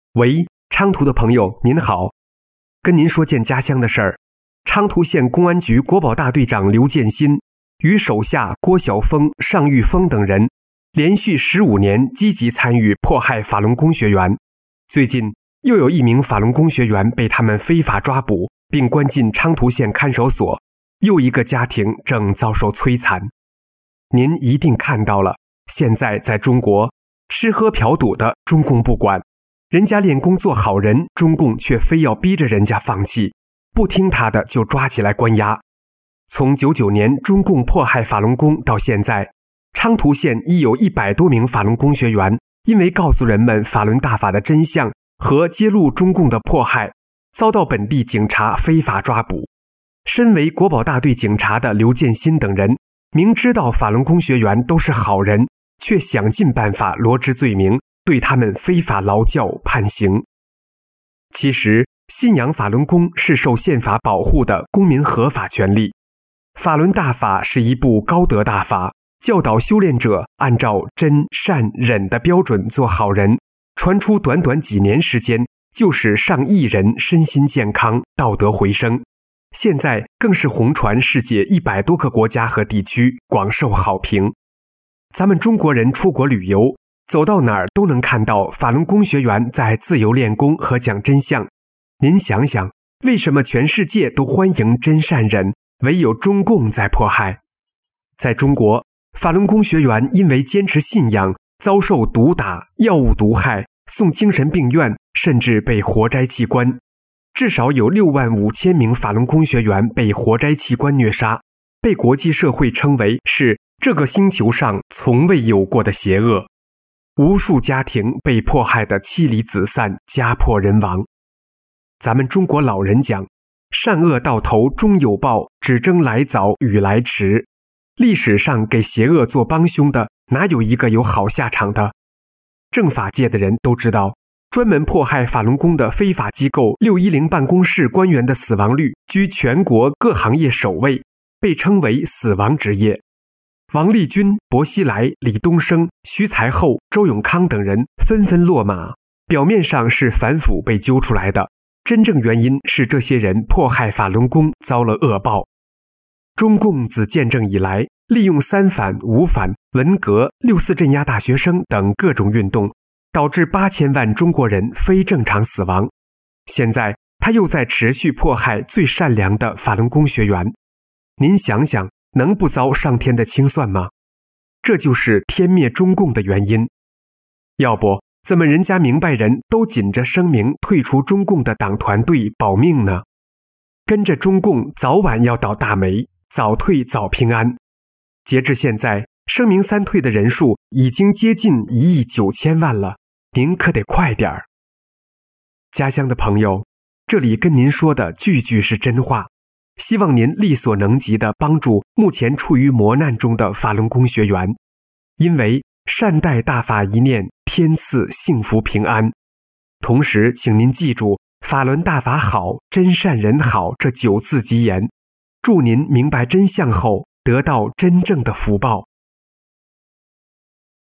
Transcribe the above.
喂，昌图的朋友您好，跟您说件家乡的事儿。昌图县公安局国保大队长刘建新与手下郭晓峰、尚玉峰等人连续15年积极参与迫害法轮功学员。最近又有一名法轮功学员被他们非法抓捕，并关进昌图县看守所，又一个家庭正遭受摧残。您一定看到了，现在在中国，吃喝嫖赌的中共不管，人家练功做好人，中共却非要逼着人家放弃，不听他的就抓起来关押。从99年中共迫害法轮功到现在，昌图县已有100多名法轮功学员因为告诉人们法轮大法的真相和揭露中共的迫害，遭到本地警察非法抓捕。身为国保大队警察的刘建新等人，明知道法轮功学员都是好人，却想尽办法罗织罪名，对他们非法劳教判刑。其实，信仰法轮功是受宪法保护的公民合法权利。法轮大法是一部高德大法，教导修炼者按照真、善、忍的标准做好人，传出短短几年时间，就使上亿人身心健康，道德回升。现在更是红传世界100多个国家和地区，广受好评。咱们中国人出国旅游，走到哪儿都能看到法轮功学员在自由练功和讲真相。您想想，为什么全世界都欢迎真善忍，唯有中共在迫害？在中国，法轮功学员因为坚持信仰，遭受毒打、药物毒害、送精神病院，甚至被活摘器官。至少有65000名法轮功学员被活摘器官虐杀，被国际社会称为是这个星球上从未有过的邪恶。无数家庭被迫害得妻离子散，家破人亡。咱们中国老人讲，善恶到头终有报，只争来早与来迟。历史上给邪恶做帮凶的，哪有一个有好下场的？政法界的人都知道，专门迫害法轮功的非法机构610办公室官员的死亡率居全国各行业首位，被称为死亡职业。王立军、薄熙来、李东生、徐才厚、周永康等人纷纷落马，表面上是反腐被揪出来的，真正原因是这些人迫害法轮功遭了恶报。中共自建政以来，利用三反、五反、文革、6·4镇压大学生等各种运动，导致8000万中国人非正常死亡。现在他又在持续迫害最善良的法轮功学员。您想想，能不遭上天的清算吗？这就是天灭中共的原因。要不怎么人家明白人都紧着声明退出中共的党团队保命呢？跟着中共早晚要倒大霉，早退早平安。截至现在，声明3退的人数已经接近1亿9千万了，您可得快点儿。家乡的朋友，这里跟您说的句句是真话，希望您力所能及地帮助目前处于磨难中的法轮功学员，因为善待大法一念，天赐幸福平安。同时请您记住法轮大法好，真善人好这9字吉言，祝您明白真相后得到真正的福报。